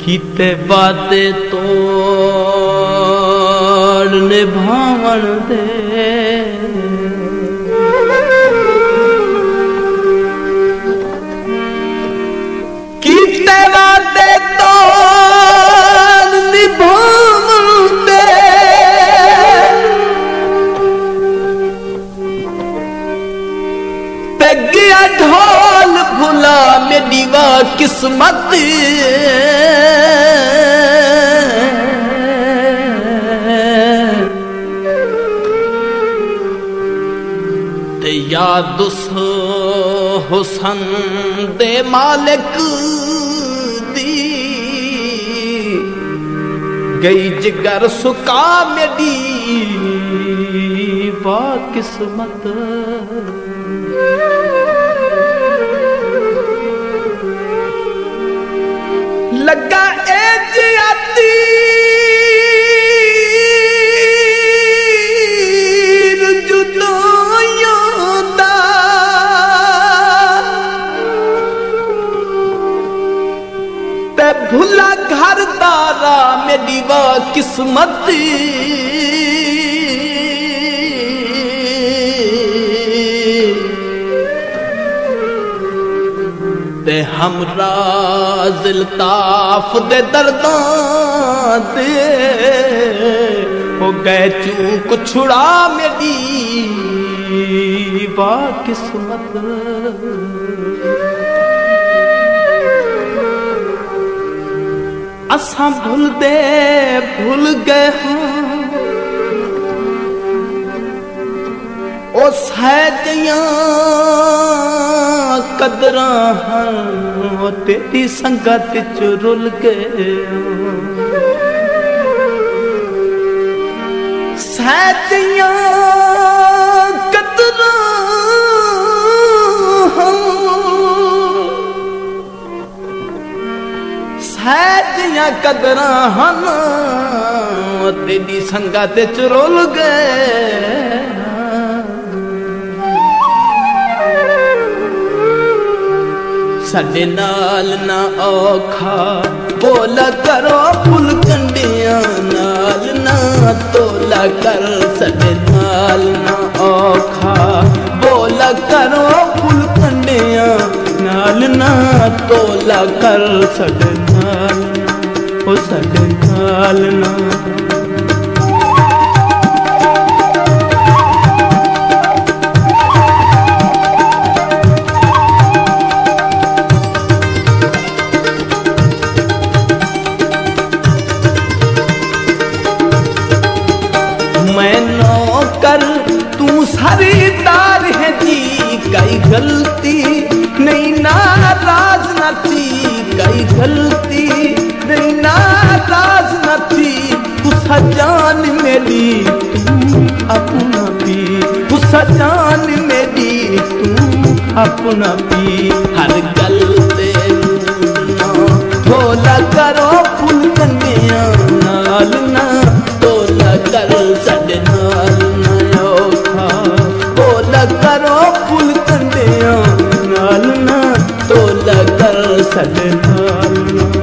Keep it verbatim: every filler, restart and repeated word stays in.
कीते वादे तोड़ निभावन दे कीते वादे तोड़ निभावन दे ते गया ढोल भुला मेरी वा किस्मत ते याद उस हुसन दे मालिक दी गई जिगर सुका मेरी वा किस्मत लगा ए जियाती भुला घर दारा मेरी वा किस्मत ते हमरा ज़िल्ताफ़ दे दर्दां दे हो गए चूक छुड़ा मेरी वा किस्मत असां भूल दे भूल गए हाँ ओ सैदियां कदरां हाँ तेरी संगत च रुल गए सैदियां कदरां सैदियां कदरां हन तेरी संगत च रुल गए साडे नाल ना औखा बोला करो फुल कंडियां नाल ना तोला कर साडे नाल ना औखा बोला करो फुल कंडियां नाल ना तोला कर साडे नाल ओ साडे नाल ना मैं नौकर तू खरीदार है जी कई गलती नहीं नाराज न थी कई गलती नहीं नाराज न थी उस जान मेरी तुम अपना भी उस जान मेरी तुम अपना भी हर गलते भोला करो फुल कन्या नाल ना तोला कर साडे नाल ना औखा भोला करो फुल कन्या नाल ना तोला कर साडे नाल ना